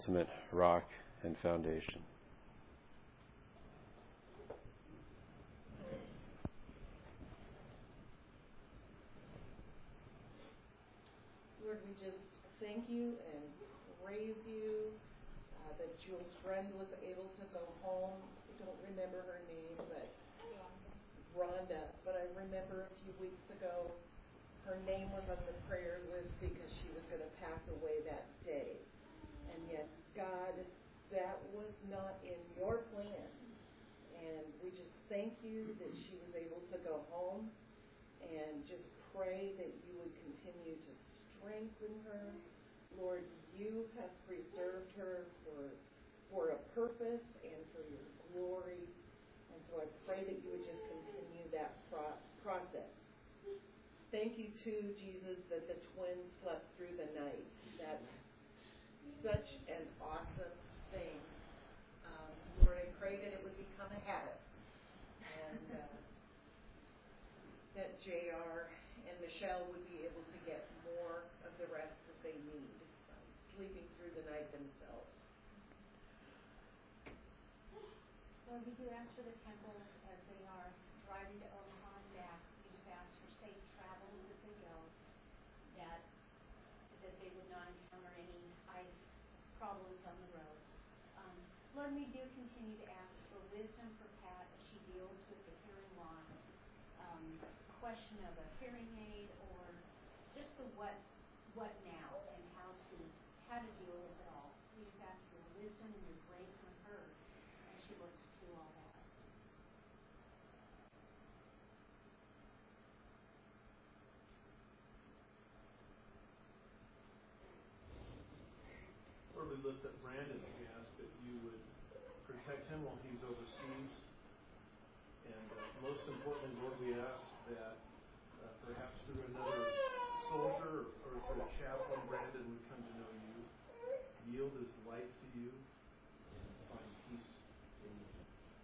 ultimate rock and foundation. Lord, we just thank you and praise you that Jules' friend was able to go home. I don't remember her name, but Rhonda. But I remember a few weeks ago her name was on the prayer list because she was going to pass away that day. And yet, God, that was not in your plan. And we just thank you that she was able to go home, and just pray that you would continue to strengthen her. Lord, you have preserved her for a purpose and for your glory. And so I pray that you would just continue that process. Thank you, too, Jesus, that the twins slept through the night. That's such an awesome thing. Lord, I pray that it would become a habit. And that JR and Michelle would be able to get more of the rest that they need, sleeping through the night themselves. Lord, we do ask for the temples as they are driving to Omaha and back. We just ask for safe travels as they go, that they would not encounter any ice problems on the roads. Lord, we do continue to ask for wisdom for Pat as she deals with the hearing loss, question of a hearing aid, or just the what now and how to deal with it all. We just ask for your wisdom and your grace on her as she works through all that. Lord, we lift up Brandon. We ask that you would protect him while he's overseas. And most importantly, Lord, we ask that perhaps through another soldier or through a chaplain, Brandon would come to know you, yield his life to you, and find peace in you.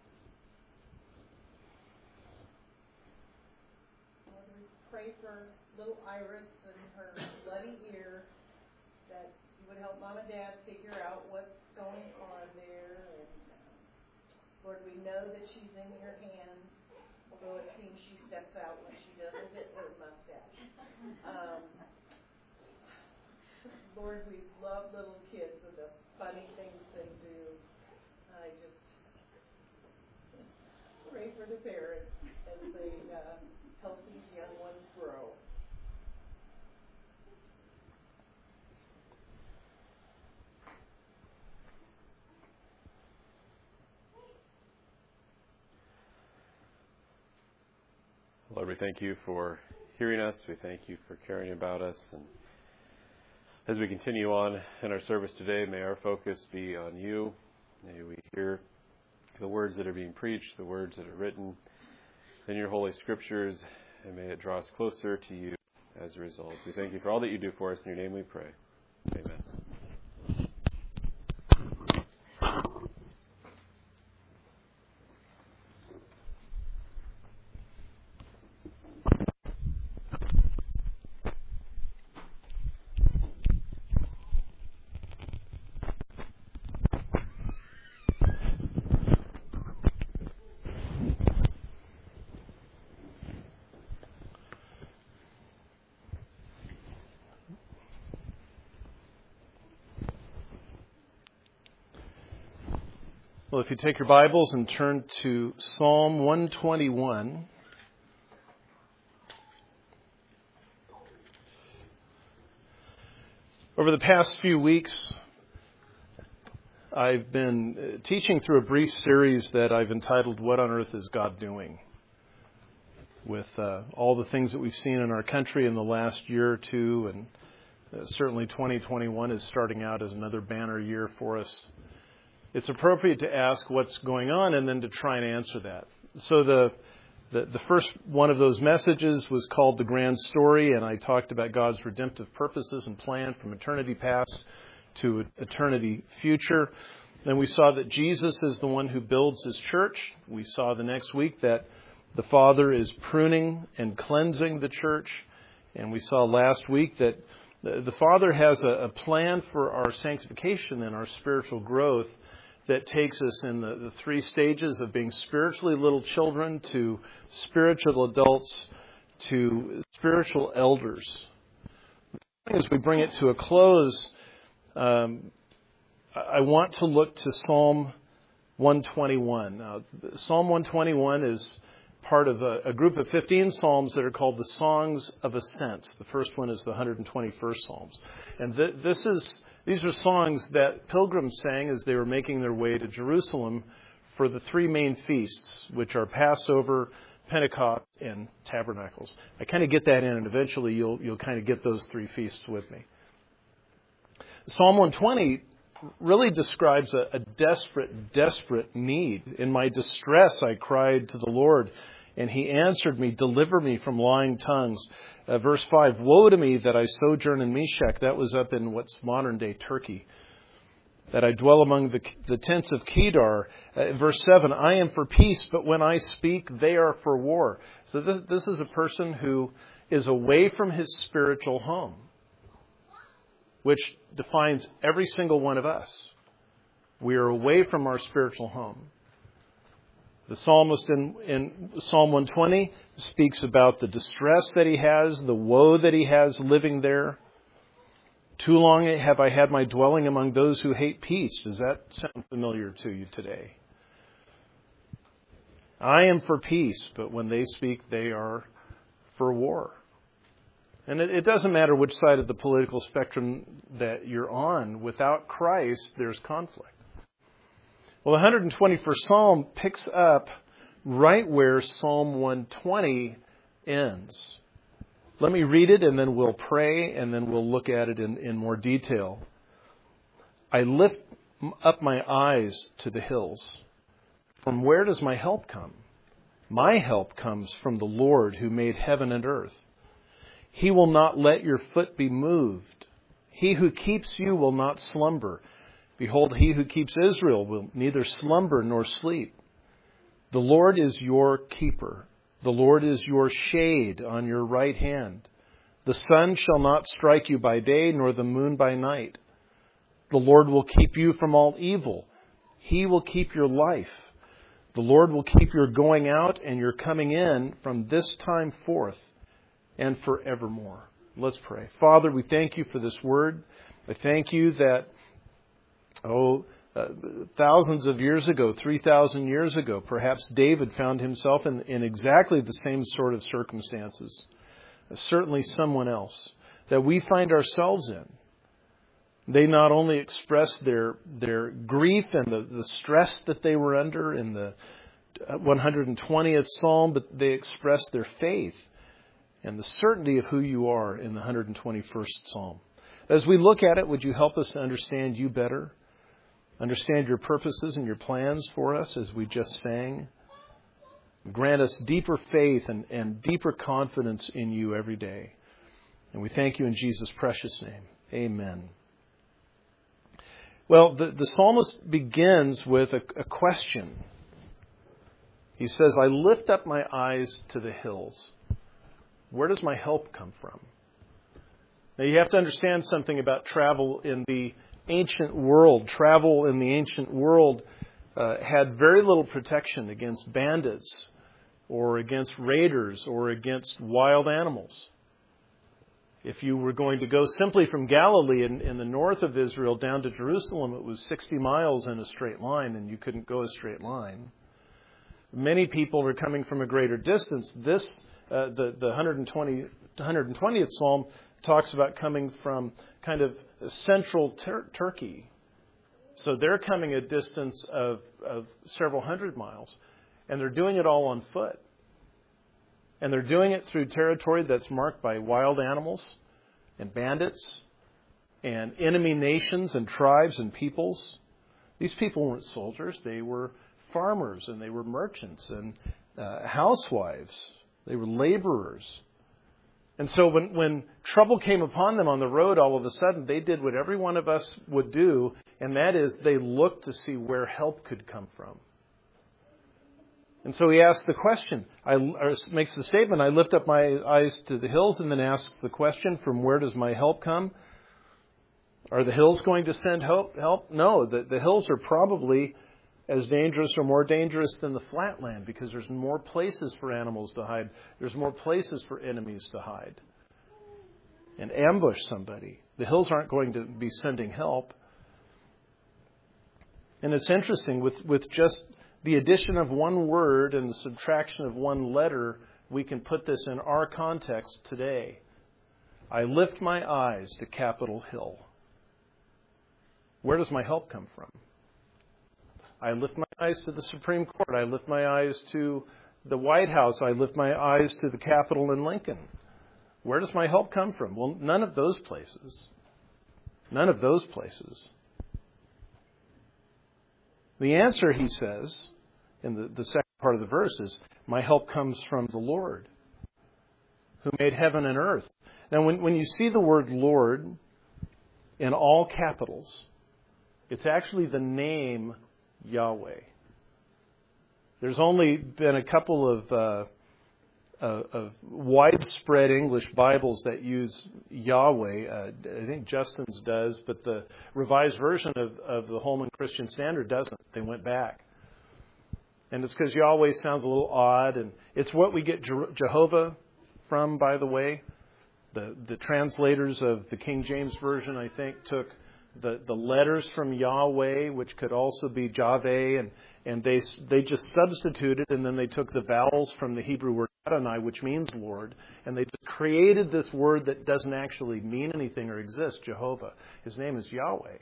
Lord, we pray for little Iris and her bloody ear, that you would help Mom and Dad figure out what's going on there. And Lord, we know that she's in your hands, although it seems she steps out when she doesn't hit her mustache. Lord, we love little kids and the funny things they do. I just pray for the parents as they help these young ones grow. Lord, we thank you for hearing us. We thank you for caring about us. And as we continue on in our service today, may our focus be on you. May we hear the words that are being preached, the words that are written in your holy scriptures, and may it draw us closer to you as a result. We thank you for all that you do for us. In your name we pray. Amen. Well, if you take your Bibles and turn to Psalm 121. Over the past few weeks, I've been teaching through a brief series that I've entitled, What on Earth is God Doing? With all the things that we've seen in our country in the last year or two, and certainly 2021 is starting out as another banner year for us. It's appropriate to ask what's going on and then to try and answer that. So the first one of those messages was called The Grand Story, and I talked about God's redemptive purposes and plan from eternity past to eternity future. Then we saw that Jesus is the one who builds his church. We saw the next week that the Father is pruning and cleansing the church. And we saw last week that The Father has a plan for our sanctification and our spiritual growth that takes us in the three stages of being spiritually little children to spiritual adults to spiritual elders. As we bring it to a close, I want to look to Psalm 121. Now, Psalm 121 is part of a group of 15 psalms that are called the Songs of Ascents. The first one is the 121st Psalms. And these are songs that pilgrims sang as they were making their way to Jerusalem for the three main feasts, which are Passover, Pentecost, and Tabernacles. I kind of get that in, and eventually you'll kind of get those three feasts with me. Psalm 120 really describes a desperate need. In my distress, I cried to the Lord, and He answered me, deliver me from lying tongues. Verse 5, woe to me that I sojourn in Meshech. That was up in what's modern-day Turkey. That I dwell among the tents of Kedar. Verse 7, I am for peace, but when I speak, they are for war. So this is a person who is away from his spiritual home, which defines every single one of us. We are away from our spiritual home. The psalmist in Psalm 120 speaks about the distress that he has, the woe that he has living there. Too long have I had my dwelling among those who hate peace. Does that sound familiar to you today? I am for peace, but when they speak, they are for war. And it doesn't matter which side of the political spectrum that you're on. Without Christ, there's conflict. Well, the 121st Psalm picks up right where Psalm 120 ends. Let me read it, and then we'll pray, and then we'll look at it in more detail. I lift up my eyes to the hills. From where does my help come? My help comes from the Lord who made heaven and earth. He will not let your foot be moved. He who keeps you will not slumber. Behold, he who keeps Israel will neither slumber nor sleep. The Lord is your keeper. The Lord is your shade on your right hand. The sun shall not strike you by day, nor the moon by night. The Lord will keep you from all evil. He will keep your life. The Lord will keep your going out and your coming in from this time forth and forevermore. Let's pray. Father, we thank you for this word. I thank you that, thousands of years ago, 3,000 years ago, perhaps David found himself in exactly the same sort of circumstances. Certainly someone else that we find ourselves in. They not only expressed their grief and the stress that they were under in the 120th Psalm, but they expressed their faith and the certainty of who you are in the 121st Psalm. As we look at it, would you help us to understand you better? Understand your purposes and your plans for us as we just sang. Grant us deeper faith and deeper confidence in you every day. And we thank you in Jesus' precious name. Amen. Well, the psalmist begins with a question. He says, I lift up my eyes to the hills. Where does my help come from? Now you have to understand something about travel in the ancient world. Travel in the ancient world had very little protection against bandits or against raiders or against wild animals. If you were going to go simply from Galilee in the north of Israel down to Jerusalem, it was 60 miles in a straight line, and you couldn't go a straight line. Many people are coming from a greater distance. The 120th Psalm talks about coming from kind of central Turkey. So they're coming a distance of several hundred miles, and they're doing it all on foot. And they're doing it through territory that's marked by wild animals and bandits and enemy nations and tribes and peoples. These people weren't soldiers. They were farmers, and they were merchants and housewives. They were laborers. And so when trouble came upon them on the road, all of a sudden, they did what every one of us would do, and that is they looked to see where help could come from. And so he asks the question, or makes the statement, I lift up my eyes to the hills, and then asks the question, from where does my help come? Are the hills going to send help? No, the hills are probably as dangerous or more dangerous than the flatland, because there's more places for animals to hide. There's more places for enemies to hide and ambush somebody. The hills aren't going to be sending help. And it's interesting, with just the addition of one word and the subtraction of one letter, we can put this in our context today. I lift my eyes to Capitol Hill. Where does my help come from? I lift my eyes to the Supreme Court. I lift my eyes to the White House. I lift my eyes to the Capitol in Lincoln. Where does my help come from? Well, none of those places. None of those places. The answer, he says, in the second part of the verse is, my help comes from the Lord, who made heaven and earth. Now, when you see the word Lord in all capitals, it's actually the name Yahweh. There's only been a couple of widespread English Bibles that use Yahweh. I think Justin's does, but the Revised Version of the Holman Christian Standard doesn't. They went back. And it's because Yahweh sounds a little odd, and it's what we get Jehovah from, by the way. The translators of the King James Version, I think, took the letters from Yahweh, which could also be Javeh, and they just substituted, and then they took the vowels from the Hebrew word Adonai, which means Lord, and they just created this word that doesn't actually mean anything or exist, Jehovah. His name is Yahweh.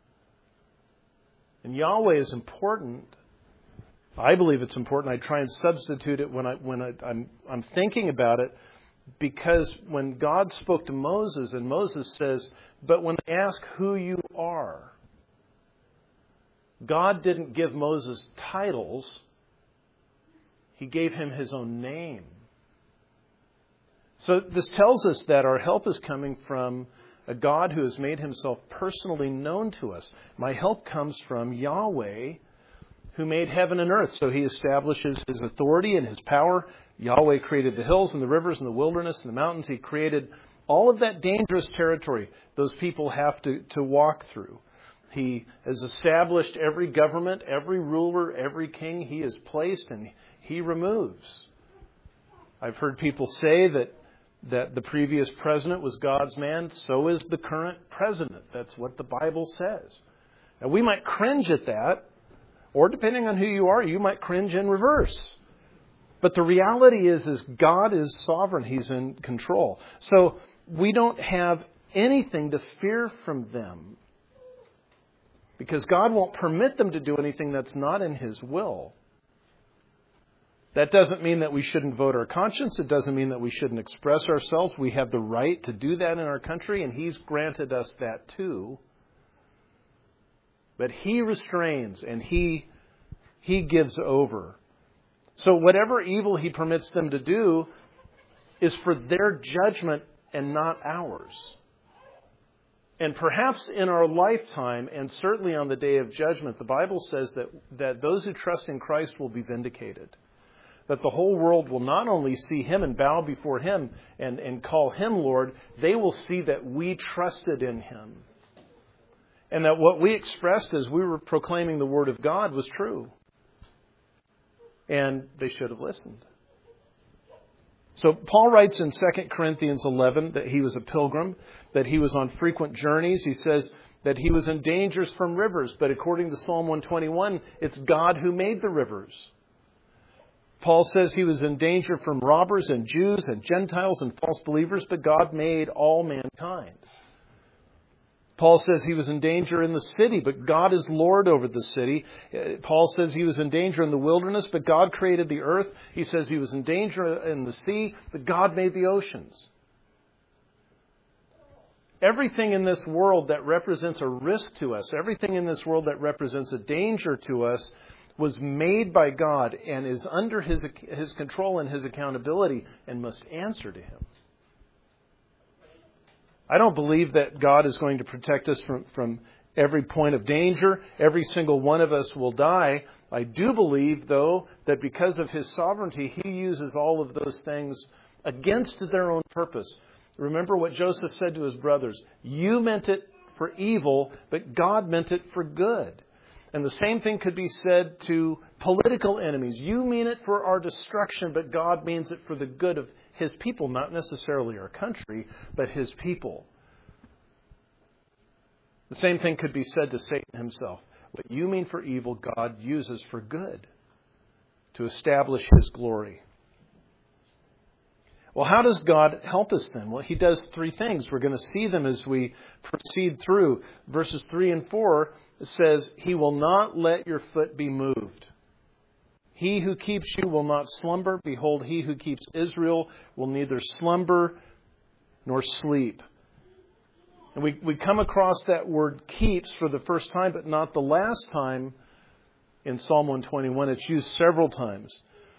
And Yahweh is important. I believe it's important. I try and substitute it when I'm thinking about it, because when God spoke to Moses, and Moses says, but when they ask who you are, God didn't give Moses titles. He gave him his own name. So this tells us that our help is coming from a God who has made himself personally known to us. My help comes from Yahweh, who made heaven and earth. So he establishes his authority and his power. Yahweh created the hills and the rivers and the wilderness and the mountains. He created all of that dangerous territory those people have to walk through. He has established every government, every ruler, every king he has placed, and he removes. I've heard people say that the previous president was God's man. So is the current president. That's what the Bible says. Now, we might cringe at that, or depending on who you are, you might cringe in reverse. But the reality is God is sovereign. He's in control. So we don't have anything to fear from them, because God won't permit them to do anything that's not in His will. That doesn't mean that we shouldn't vote our conscience. It doesn't mean that we shouldn't express ourselves. We have the right to do that in our country, and He's granted us that too. But He restrains and He gives over. So whatever evil He permits them to do is for their judgment and not ours. And perhaps in our lifetime, and certainly on the day of judgment, the Bible says that those who trust in Christ will be vindicated. That the whole world will not only see Him and bow before Him and call Him Lord, they will see that we trusted in Him. And that what we expressed as we were proclaiming the Word of God was true. And they should have listened. So Paul writes in 2 Corinthians 11 that he was a pilgrim, that he was on frequent journeys. He says that he was in dangers from rivers, but according to Psalm 121, it's God who made the rivers. Paul says he was in danger from robbers and Jews and Gentiles and false believers, but God made all mankind. Paul says he was in danger in the city, but God is Lord over the city. Paul says he was in danger in the wilderness, but God created the earth. He says he was in danger in the sea, but God made the oceans. Everything in this world that represents a risk to us, everything in this world that represents a danger to us, was made by God and is under His control and His accountability and must answer to Him. I don't believe that God is going to protect us from every point of danger. Every single one of us will die. I do believe, though, that because of His sovereignty, He uses all of those things against their own purpose. Remember what Joseph said to his brothers. You meant it for evil, but God meant it for good. And the same thing could be said to political enemies. You mean it for our destruction, but God means it for the good of His people, not necessarily our country, but His people. The same thing could be said to Satan himself. What you mean for evil, God uses for good to establish His glory. Well, how does God help us then? Well, He does three things. We're going to see them as we proceed through. Verses 3 and 4 says, He will not let your foot be moved. He who keeps you will not slumber. Behold, He who keeps Israel will neither slumber nor sleep. And we come across that word keeps for the first time, but not the last time in Psalm 121. It's used several times.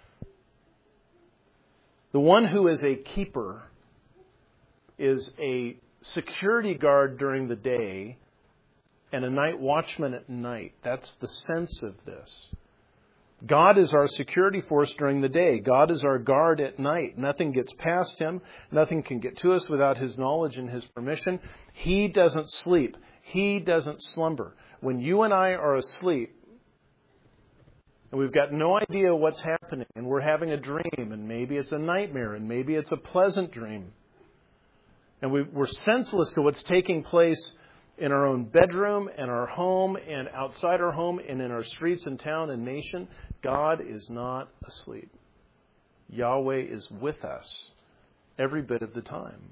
The one who is a keeper is a security guard during the day and a night watchman at night. That's the sense of this. God is our security force during the day. God is our guard at night. Nothing gets past Him. Nothing can get to us without His knowledge and His permission. He doesn't sleep. He doesn't slumber. When you and I are asleep, and we've got no idea what's happening, and we're having a dream, and maybe it's a nightmare, and maybe it's a pleasant dream, and we're senseless to what's taking place in our own bedroom, and our home, and outside our home, and in our streets and town and nation, God is not asleep. Yahweh is with us every bit of the time.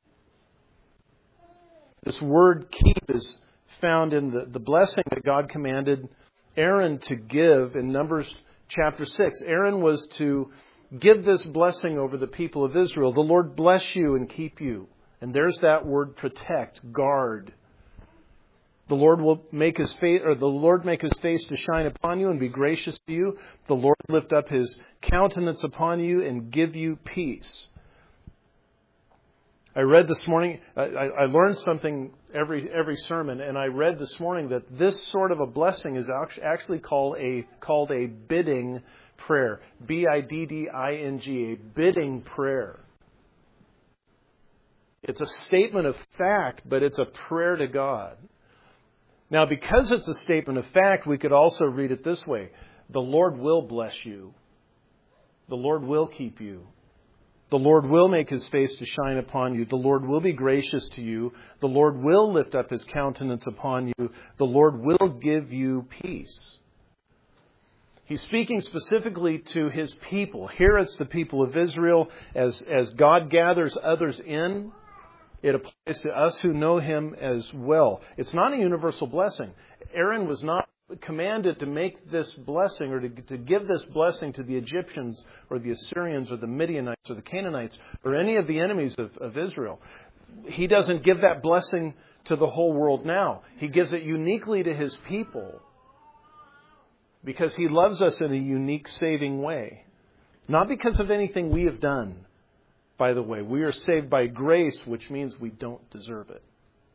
This word keep is found in the blessing that God commanded Aaron to give in Numbers chapter 6. Aaron was to give this blessing over the people of Israel. The Lord bless you and keep you. And there's that word protect, guard. The Lord will make His face, or the Lord make His face to shine upon you and be gracious to you. The Lord lift up His countenance upon you and give you peace. I read this morning, I learned something every sermon, and I read this morning that this sort of a blessing is actually called a bidding prayer. Bidding, a bidding prayer. It's a statement of fact, but it's a prayer to God. Now, because it's a statement of fact, we could also read it this way. The Lord will bless you. The Lord will keep you. The Lord will make His face to shine upon you. The Lord will be gracious to you. The Lord will lift up His countenance upon you. The Lord will give you peace. He's speaking specifically to His people. Here it's the people of Israel. As God gathers others in, it applies to us who know Him as well. It's not a universal blessing. Aaron was not commanded to make this blessing or to give this blessing to the Egyptians or the Assyrians or the Midianites or the Canaanites or any of the enemies of Israel. He doesn't give that blessing to the whole world now. He gives it uniquely to His people because He loves us in a unique saving way. Not because of anything we have done, by the way. We are saved by grace, which means we don't deserve it.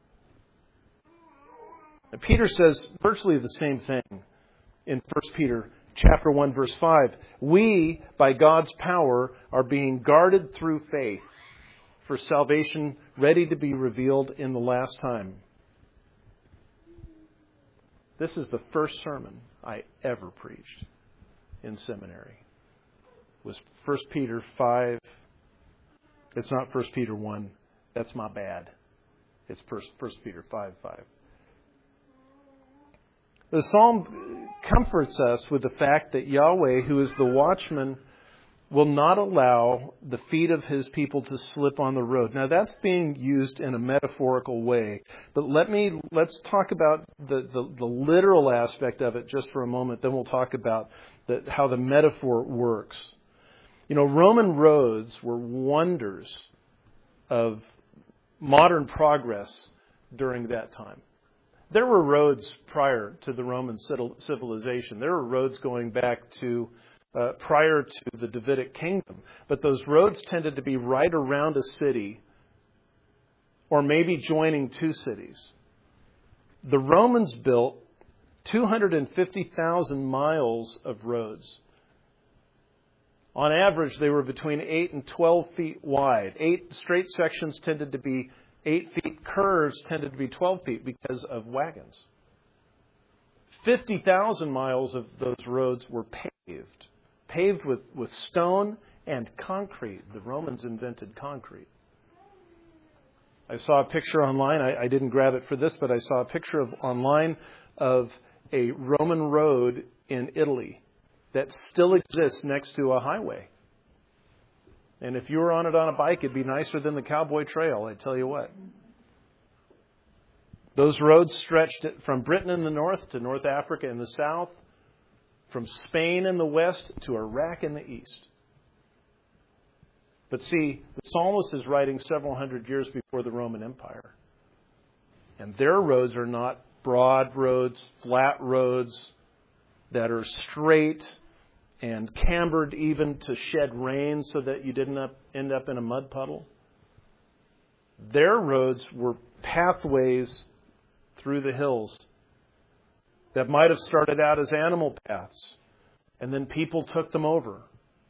And Peter says virtually the same thing in 1 Peter chapter 1, verse 5. We, by God's power, are being guarded through faith for salvation ready to be revealed in the last time. This is the first sermon I ever preached in seminary. It was 1 Peter 5. It's not 1 Peter 1. That's my bad. It's 1 Peter 5:5. The psalm comforts us with the fact that Yahweh, who is the watchman, will not allow the feet of His people to slip on the road. Now that's being used in a metaphorical way. But let's talk about the literal aspect of it just for a moment. Then we'll talk about how the metaphor works. You know, Roman roads were wonders of modern progress during that time. There were roads prior to the Roman civilization. There were roads going back to prior to the Davidic kingdom. But those roads tended to be right around a city or maybe joining two cities. The Romans built 250,000 miles of roads. On average, they were between 8 and 12 feet wide. 8 straight sections tended to be 8 feet. Curves tended to be 12 feet because of wagons. 50,000 miles of those roads were paved with stone and concrete. The Romans invented concrete. I saw a picture online. I didn't grab it for this, but I saw a picture online of a Roman road in Italy that still exists next to a highway. And if you were on it on a bike, it'd be nicer than the Cowboy Trail, I tell you what. Those roads stretched from Britain in the north to North Africa in the south, from Spain in the west to Iraq in the east. But see, the psalmist is writing several hundred years before the Roman Empire. And their roads are not broad roads, flat roads that are straight and cambered even to shed rain so that you didn't end up in a mud puddle. Their roads were pathways through the hills that might have started out as animal paths, and then people took them over.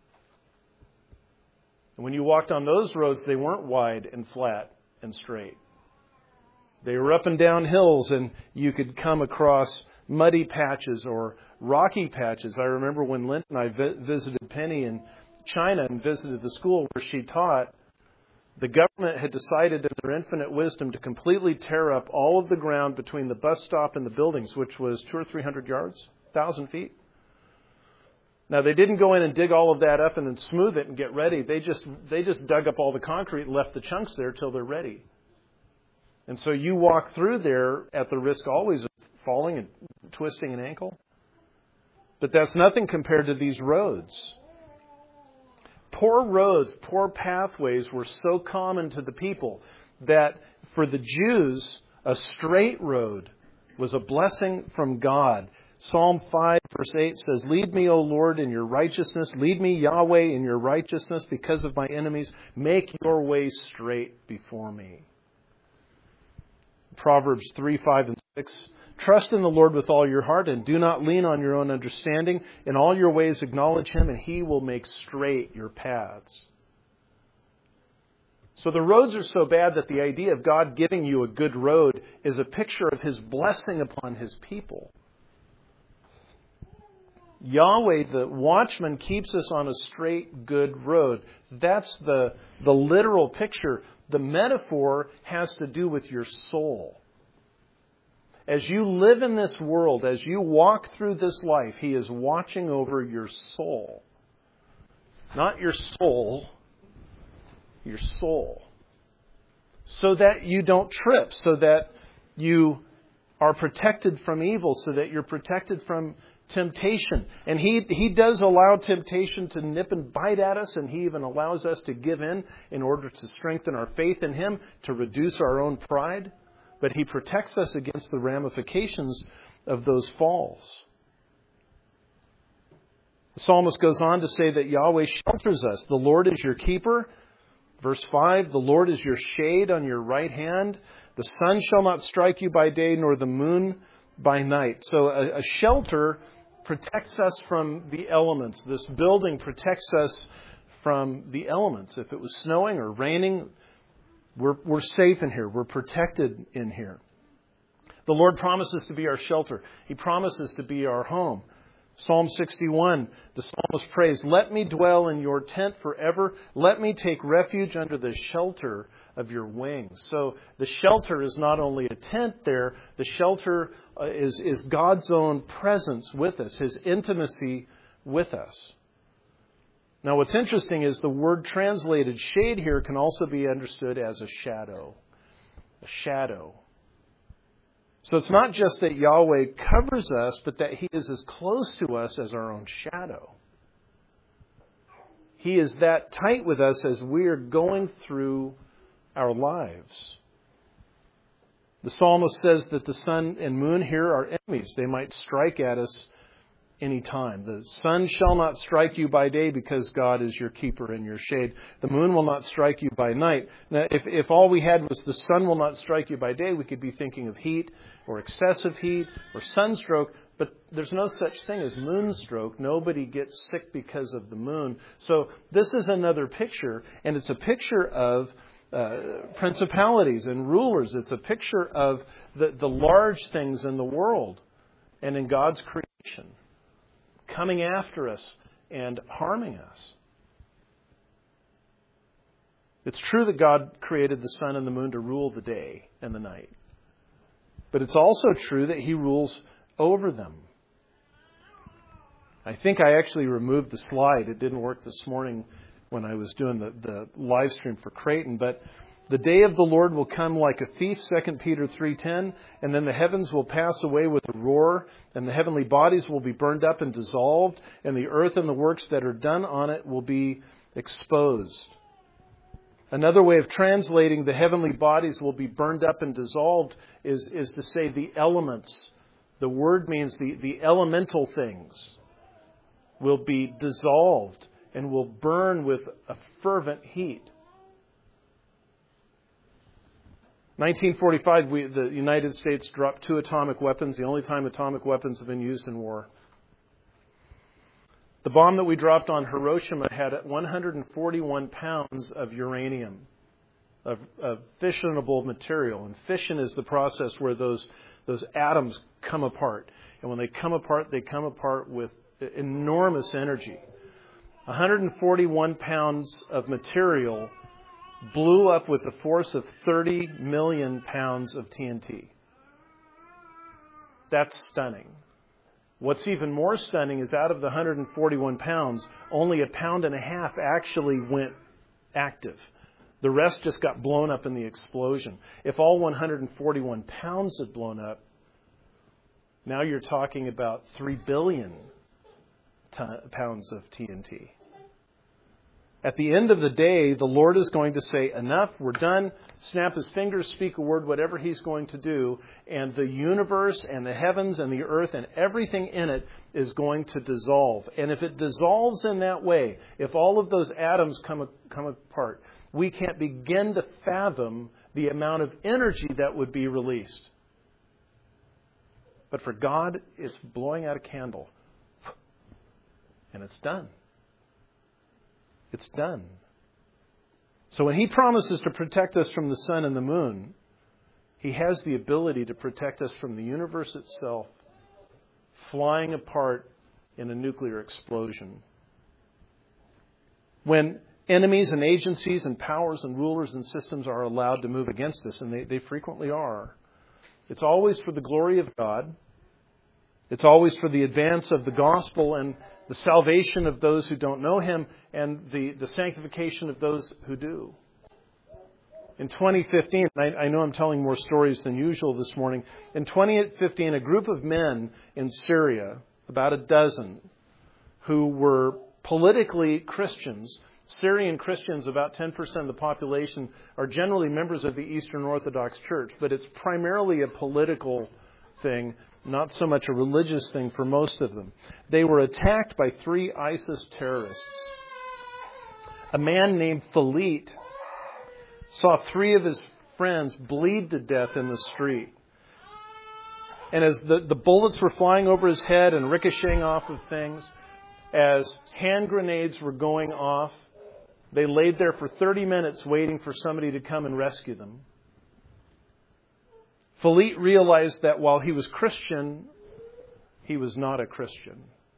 And when you walked on those roads, they weren't wide and flat and straight. They were up and down hills, and you could come across muddy patches or rocky patches. I remember when Lynn and I visited Penny in China and visited the school where she taught, the government had decided in their infinite wisdom to completely tear up all of the ground between the bus stop and the buildings, which was 200 or 300 yards, 1,000 feet. Now, they didn't go in and dig all of that up and then smooth it and get ready. They just dug up all the concrete and left the chunks there till they're ready. And so you walk through there at the risk always of falling and twisting an ankle. But that's nothing compared to these roads. Poor roads, poor pathways were so common to the people that for the Jews, a straight road was a blessing from God. Psalm 5 verse 8 says, "Lead me, O Lord, in your righteousness. Lead me, Yahweh, in your righteousness because of my enemies. Make your way straight before me." Proverbs 3, 5, and 6. "Trust in the Lord with all your heart and do not lean on your own understanding. In all your ways acknowledge Him and He will make straight your paths." So the roads are so bad that the idea of God giving you a good road is a picture of His blessing upon His people. Yahweh, the watchman, keeps us on a straight, good road. That's the literal picture. The metaphor has to do with your soul. As you live in this world, as you walk through this life, He is watching over your soul. Not your soul, your soul. So that you don't trip, so that you are protected from evil, so that you're protected from temptation. And He does allow temptation to nip and bite at us, and He even allows us to give in order to strengthen our faith in Him, to reduce our own pride. But He protects us against the ramifications of those falls. The psalmist goes on to say that Yahweh shelters us. The Lord is your keeper. Verse 5, "The Lord is your shade on your right hand. The sun shall not strike you by day, nor the moon by night." So a shelter protects us from the elements. This building protects us from the elements. If it was snowing or raining, we're safe in here. We're protected in here. The Lord promises to be our shelter. He promises to be our home. Psalm 61, the psalmist prays, "Let me dwell in your tent forever. Let me take refuge under the shelter of your wings." So the shelter is not only a tent there, the shelter is God's own presence with us, His intimacy with us. Now what's interesting is the word translated shade here can also be understood as a shadow. A shadow. So it's not just that Yahweh covers us, but that He is as close to us as our own shadow. He is that tight with us as we are going through our lives. The psalmist says that the sun and moon here are enemies. They might strike at us any time. The sun shall not strike you by day because God is your keeper and your shade. The moon will not strike you by night. Now, if all we had was the sun will not strike you by day, we could be thinking of heat or excessive heat or sunstroke. But there's no such thing as moonstroke. Nobody gets sick because of the moon. So this is another picture, and it's a picture of principalities and rulers. It's a picture of the large things in the world and in God's creation coming after us and harming us. It's true that God created the sun and the moon to rule the day and the night. But it's also true that He rules over them. I think I actually removed the slide. It didn't work this morning when I was doing the live stream for Creighton. But the day of the Lord will come like a thief, 2 Peter 3:10, and then the heavens will pass away with a roar, and the heavenly bodies will be burned up and dissolved, and the earth and the works that are done on it will be exposed. Another way of translating the heavenly bodies will be burned up and dissolved is to say the elements. The word means the elemental things will be dissolved and will burn with a fervent heat. 1945, the United States dropped 2 atomic weapons, the only time atomic weapons have been used in war. The bomb that we dropped on Hiroshima had 141 pounds of uranium, of fissionable material. And fission is the process where those atoms come apart. And when they come apart with enormous energy. 141 pounds of material blew up with the force of 30 million pounds of TNT. That's stunning. What's even more stunning is out of the 141 pounds, only 1.5 pounds actually went active. The rest just got blown up in the explosion. If all 141 pounds had blown up, now you're talking about 3 billion pounds of TNT. At the end of the day, the Lord is going to say, enough, we're done. Snap His fingers, speak a word, whatever He's going to do. And the universe and the heavens and the earth and everything in it is going to dissolve. And if it dissolves in that way, if all of those atoms come apart, we can't begin to fathom the amount of energy that would be released. But for God, it's blowing out a candle. And it's done. It's done. So when He promises to protect us from the sun and the moon, He has the ability to protect us from the universe itself flying apart in a nuclear explosion. When enemies and agencies and powers and rulers and systems are allowed to move against us, and they frequently are, it's always for the glory of God. It's always for the advance of the gospel and the salvation of those who don't know Him and the sanctification of those who do. In 2015, I know I'm telling more stories than usual this morning. In 2015, a group of men in Syria, about a dozen, who were politically Christians, Syrian Christians, about 10% of the population, are generally members of the Eastern Orthodox Church, but it's primarily a political thing, not so much a religious thing for most of them. They were attacked by 3 ISIS terrorists. A man named Falit saw 3 of his friends bleed to death in the street. And as the bullets were flying over his head and ricocheting off of things, as hand grenades were going off, they laid there for 30 minutes waiting for somebody to come and rescue them. Falit realized that while he was Christian, he was not a Christian.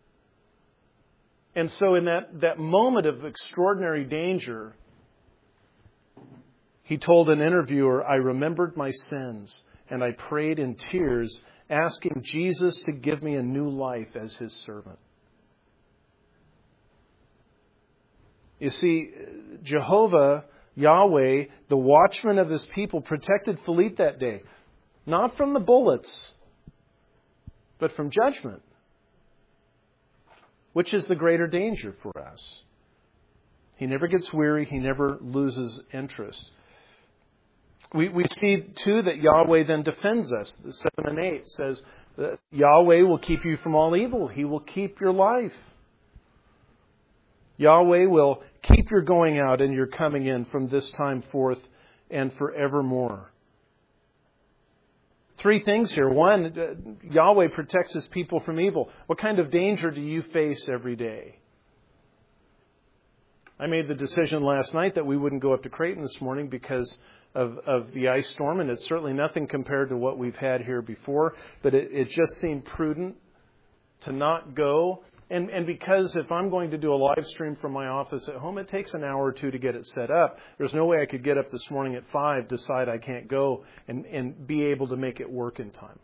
And so in that moment of extraordinary danger, he told an interviewer, I remembered my sins and I prayed in tears, asking Jesus to give me a new life as His servant. You see, Jehovah, Yahweh, the watchman of His people, protected Falit that day. Not from the bullets, but from judgment. Which is the greater danger for us? He never gets weary. He never loses interest. We see, too, that Yahweh then defends us. 7 and 8 says that Yahweh will keep you from all evil. He will keep your life. Yahweh will keep your going out and your coming in from this time forth and forevermore. Three things here. One, Yahweh protects His people from evil. What kind of danger do you face every day? I made the decision last night that we wouldn't go up to Creighton this morning because of the ice storm, and it's certainly nothing compared to what we've had here before, but it just seemed prudent to not go. And because if I'm going to do a live stream from my office at home, it takes an hour or two to get it set up. There's no way I could get up this morning at 5, decide I can't go, and be able to make it work in time.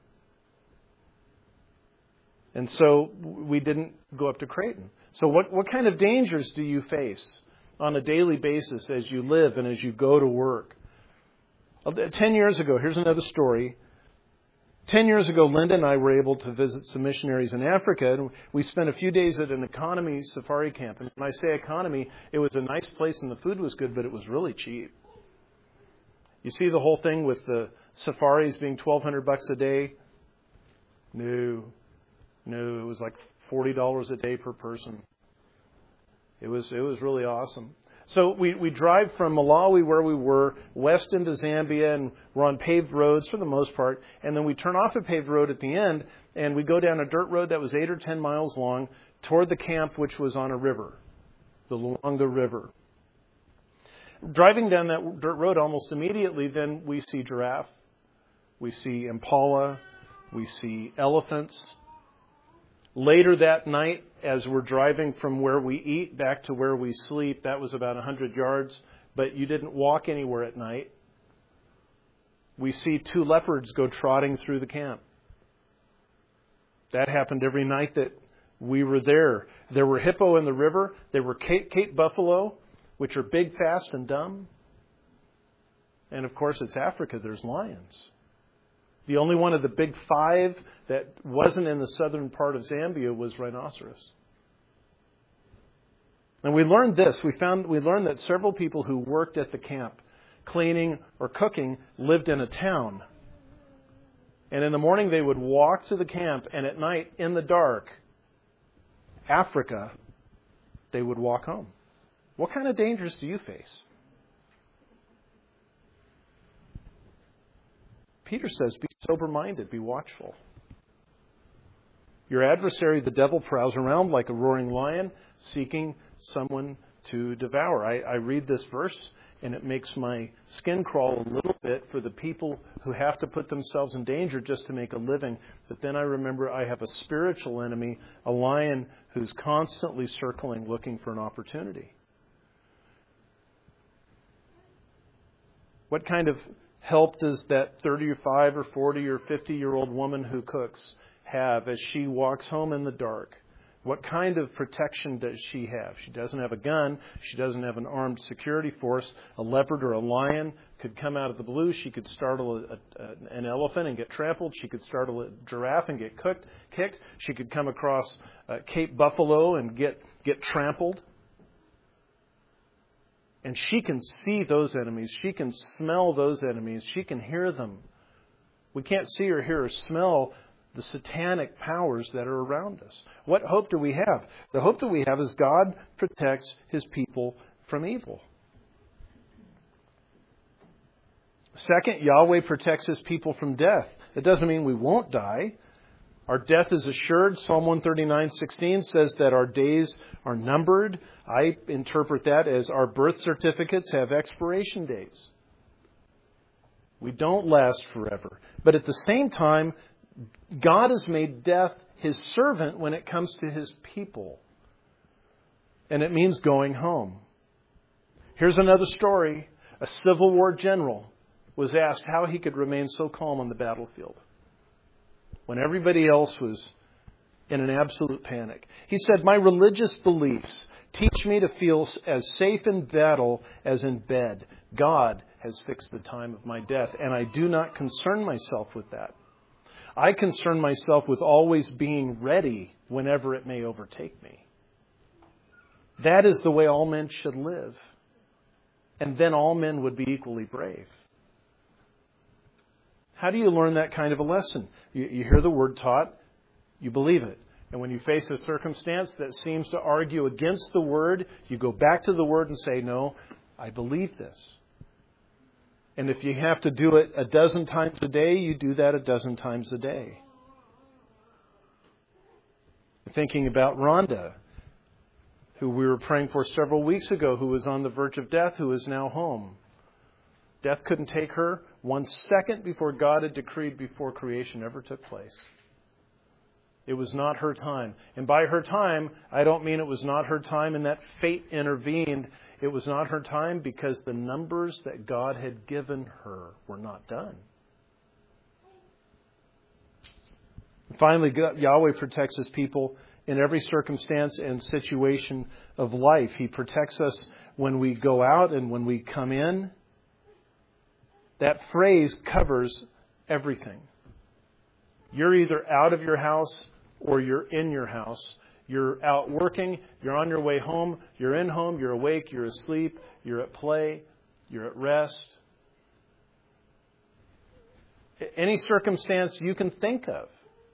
And so we didn't go up to Creighton. So what kind of dangers do you face on a daily basis as you live and as you go to work? 10 years ago, here's another story. 10 years ago, Linda and I were able to visit some missionaries in Africa, and we spent a few days at an economy safari camp. And when I say economy, it was a nice place and the food was good, but it was really cheap. You see the whole thing with the safaris being $1,200 a day? No, it was like $40 a day per person. It was really awesome. So we drive from Malawi, where we were, west into Zambia, and we're on paved roads for the most part. And then we turn off a paved road at the end, and we go down a dirt road that was 8 or 10 miles long toward the camp, which was on a river, the Luanga River. Driving down that dirt road, almost immediately, then we see giraffe, we see impala, we see elephants. Later that night, as we're driving from where we eat back to where we sleep, that was about 100 yards, but you didn't walk anywhere at night. We see 2 leopards go trotting through the camp. That happened every night that we were there. There were hippo in the river. There were Cape buffalo, which are big, fast, and dumb. And of course, it's Africa. There's lions. The only one of the big 5 that wasn't in the southern part of Zambia was rhinoceros. And we learned this. We learned that several people who worked at the camp, cleaning or cooking, lived in a town. And in the morning they would walk to the camp, and at night, in the dark, Africa, they would walk home. What kind of dangers do you face? Peter says, be sober-minded, be watchful. Your adversary, the devil, prowls around like a roaring lion, seeking someone to devour. I read this verse, and it makes my skin crawl a little bit for the people who have to put themselves in danger just to make a living. But then I remember I have a spiritual enemy, a lion who's constantly circling, looking for an opportunity. What kind of help does that 35 or 40 or 50-year-old woman who cooks have as she walks home in the dark? What kind of protection does she have? She doesn't have a gun. She doesn't have an armed security force. A leopard or a lion could come out of the blue. She could startle an elephant and get trampled. She could startle a giraffe and get kicked. She could come across Cape buffalo and get trampled. And she can see those enemies. She can smell those enemies. She can hear them. We can't see or hear or smell the satanic powers that are around us. What hope do we have? The hope that we have is God protects His people from evil. Second, Yahweh protects His people from death. It doesn't mean we won't die. Our death is assured. Psalm 139:16 says that our days are numbered. I interpret that as our birth certificates have expiration dates. We don't last forever. But at the same time, God has made death His servant when it comes to His people. And it means going home. Here's another story. A Civil War general was asked how he could remain so calm on the battlefield when everybody else was in an absolute panic. He said, "My religious beliefs teach me to feel as safe in battle as in bed. God has fixed the time of my death, and I do not concern myself with that. I concern myself with always being ready whenever it may overtake me." That is the way all men should live. And then all men would be equally brave. How do you learn that kind of a lesson? You hear the word taught, you believe it. And when you face a circumstance that seems to argue against the word, you go back to the word and say, "No, I believe this." And if you have to do it a dozen times a day, you do that a dozen times a day. Thinking about Rhonda, who we were praying for several weeks ago, who was on the verge of death, who is now home. Death couldn't take her 1 second before God had decreed before creation ever took place. It was not her time. And by her time, I don't mean it was not her time and that fate intervened. It was not her time because the numbers that God had given her were not done. Finally, Yahweh protects His people in every circumstance and situation of life. He protects us when we go out and when we come in. That phrase covers everything. You're either out of your house or you're in your house. You're out working, you're on your way home, you're in home, you're awake, you're asleep, you're at play, you're at rest. Any circumstance you can think of,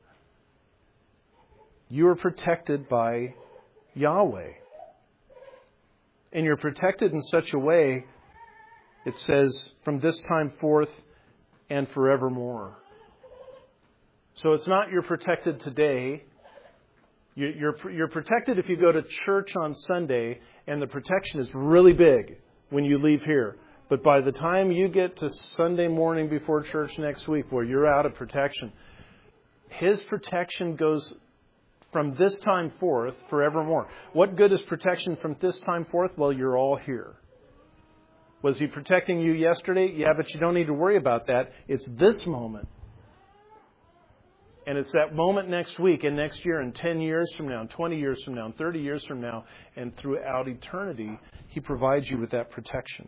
you are protected by Yahweh. And you're protected in such a way, it says, from this time forth and forevermore. So it's not you're protected today. You're protected if you go to church on Sunday, and the protection is really big when you leave here. But by the time you get to Sunday morning before church next week, where you're out of protection, His protection goes from this time forth forevermore. What good is protection from this time forth? Well, you're all here. Was He protecting you yesterday? Yeah, but you don't need to worry about that. It's this moment. And it's that moment next week and next year and 10 years from now and 20 years from now and 30 years from now and throughout eternity, He provides you with that protection.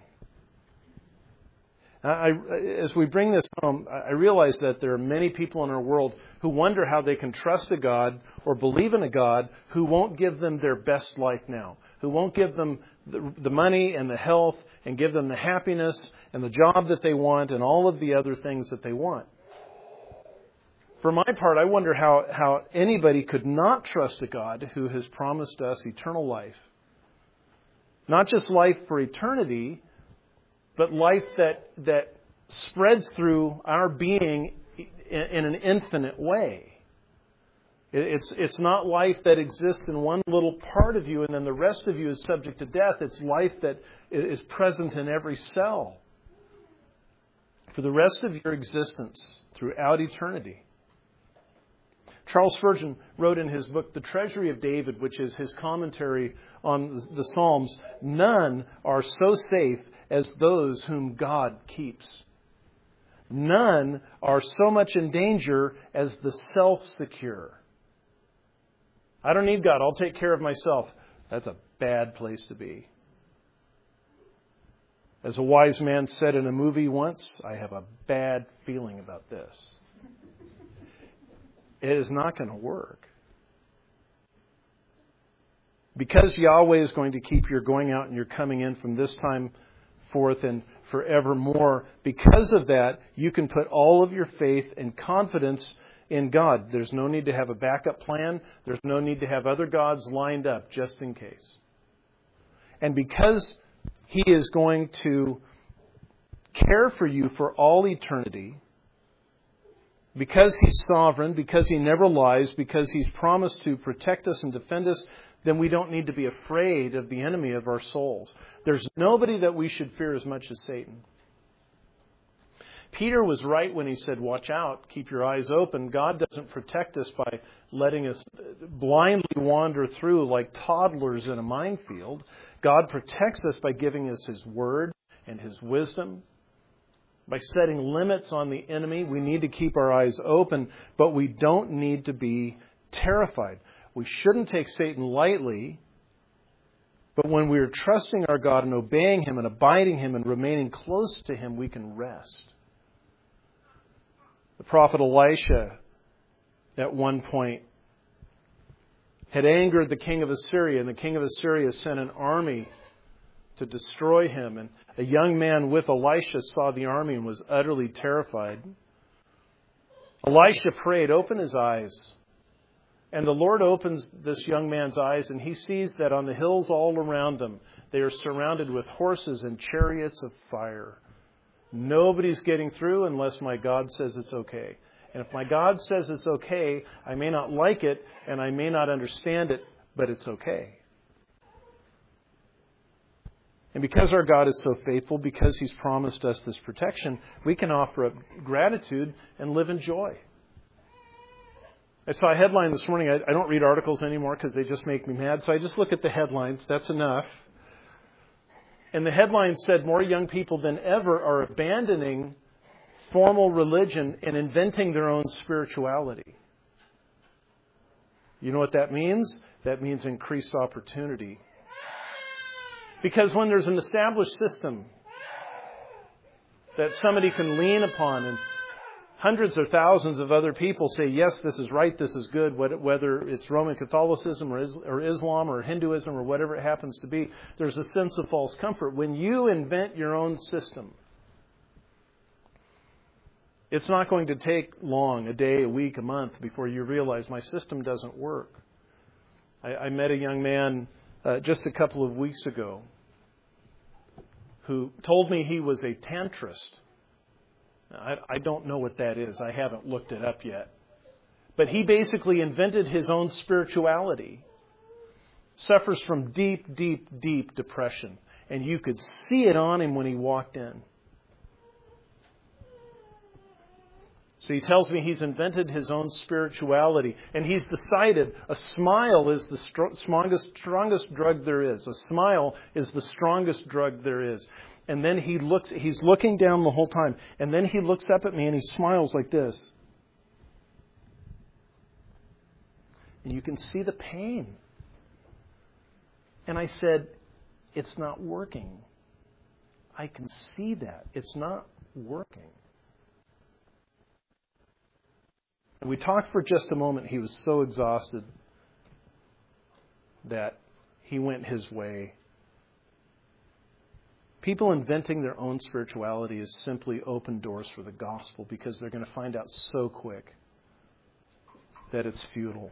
As we bring this home, I realize that there are many people in our world who wonder how they can trust a God or believe in a God who won't give them their best life now, who won't give them the money and the health and give them the happiness and the job that they want and all of the other things that they want. For my part, I wonder how anybody could not trust a God who has promised us eternal life. Not just life for eternity, but life that spreads through our being in an infinite way. It's not life that exists in one little part of you and then the rest of you is subject to death. It's life that is present in every cell for the rest of your existence throughout eternity. Charles Spurgeon wrote in his book, The Treasury of David, which is his commentary on the Psalms, none are so safe as those whom God keeps. None are so much in danger as the self-secure. I don't need God. I'll take care of myself. That's a bad place to be. As a wise man said in a movie once, I have a bad feeling about this. It is not going to work. Because Yahweh is going to keep your going out and your coming in from this time forth and forevermore, because of that, you can put all of your faith and confidence in God. There's no need to have a backup plan. There's no need to have other gods lined up just in case. And because He is going to care for you for all eternity, because He's sovereign, because He never lies, because He's promised to protect us and defend us, then we don't need to be afraid of the enemy of our souls. There's nobody that we should fear as much as Satan. Peter was right when he said, watch out, keep your eyes open. God doesn't protect us by letting us blindly wander through like toddlers in a minefield. God protects us by giving us His word and His wisdom. By setting limits on the enemy, we need to keep our eyes open, but we don't need to be terrified. We shouldn't take Satan lightly, but when we are trusting our God and obeying Him and abiding Him and remaining close to Him, we can rest. The prophet Elisha, at one point, had angered the king of Assyria, and the king of Assyria sent an army to destroy him. And a young man with Elisha saw the army and was utterly terrified. Elisha prayed, open his eyes. And the Lord opens this young man's eyes, and he sees that on the hills all around them, they are surrounded with horses and chariots of fire. Nobody's getting through unless my God says it's okay. And if my God says it's okay, I may not like it and I may not understand it, but it's okay. And because our God is so faithful, because He's promised us this protection, we can offer up gratitude and live in joy. I saw a headline this morning. I don't read articles anymore because they just make me mad. So I just look at the headlines. That's enough. And the headline said more young people than ever are abandoning formal religion and inventing their own spirituality. You know what that means? That means increased opportunity. Because when there's an established system that somebody can lean upon and hundreds or thousands of other people say, yes, this is right, this is good, whether it's Roman Catholicism or Islam or Hinduism or whatever it happens to be, there's a sense of false comfort. When you invent your own system, it's not going to take long, a day, a week, a month, before you realize my system doesn't work. I met a young man just a couple of weeks ago who told me he was a tantrist. I don't know what that is. I haven't looked it up yet. But he basically invented his own spirituality. Suffers from deep, deep, deep depression. And you could see it on him when he walked in. So he tells me he's invented his own spirituality. And he's decided a smile is the strongest drug there is. A smile is the strongest drug there is. And then he's looking down the whole time. And then he looks up at me and he smiles like this. And you can see the pain. And I said, it's not working. I can see that. It's not working. And we talked for just a moment. He was so exhausted that he went his way. People inventing their own spirituality is simply open doors for the gospel because they're going to find out so quick that it's futile.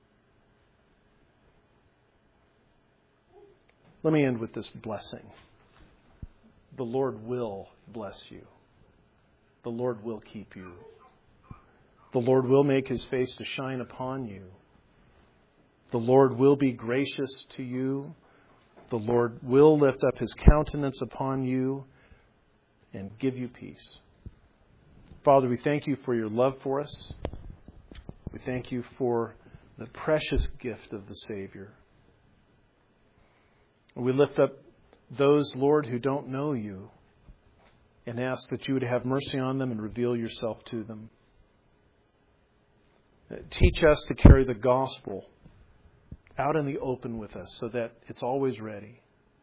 Let me end with this blessing. The Lord will bless you. The Lord will keep you. The Lord will make His face to shine upon you. The Lord will be gracious to you. The Lord will lift up His countenance upon you and give you peace. Father, we thank You for Your love for us. We thank You for the precious gift of the Savior. We lift up those, Lord, who don't know You and ask that You would have mercy on them and reveal Yourself to them. Teach us to carry the gospel out in the open with us so that it's always ready.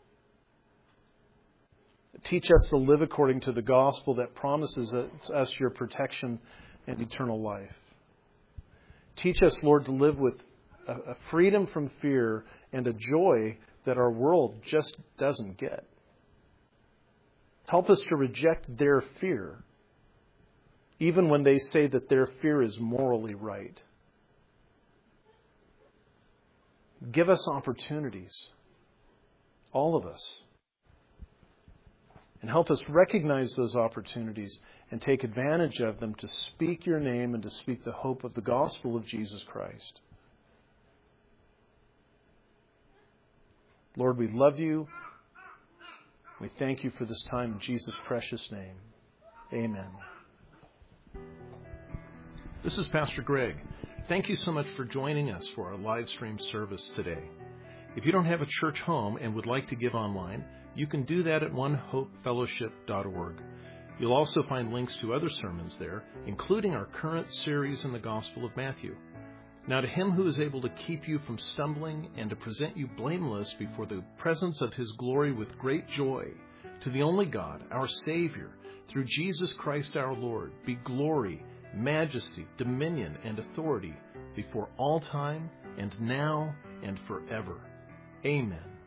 Teach us to live according to the gospel that promises us Your protection and eternal life. Teach us, Lord, to live with a freedom from fear and a joy that our world just doesn't get. Help us to reject their fear, even when they say that their fear is morally right. Give us opportunities, all of us, and help us recognize those opportunities and take advantage of them to speak Your name and to speak the hope of the gospel of Jesus Christ. Lord, we love You. We thank You for this time in Jesus' precious name. Amen. This is Pastor Greg. Thank you so much for joining us for our live stream service today. If you don't have a church home and would like to give online, you can do that at onehopefellowship.org. You'll also find links to other sermons there, including our current series in the Gospel of Matthew. Now to Him who is able to keep you from stumbling and to present you blameless before the presence of His glory with great joy, to the only God, our Savior, through Jesus Christ our Lord, be glory, majesty, dominion, and authority before all time and now and forever. Amen.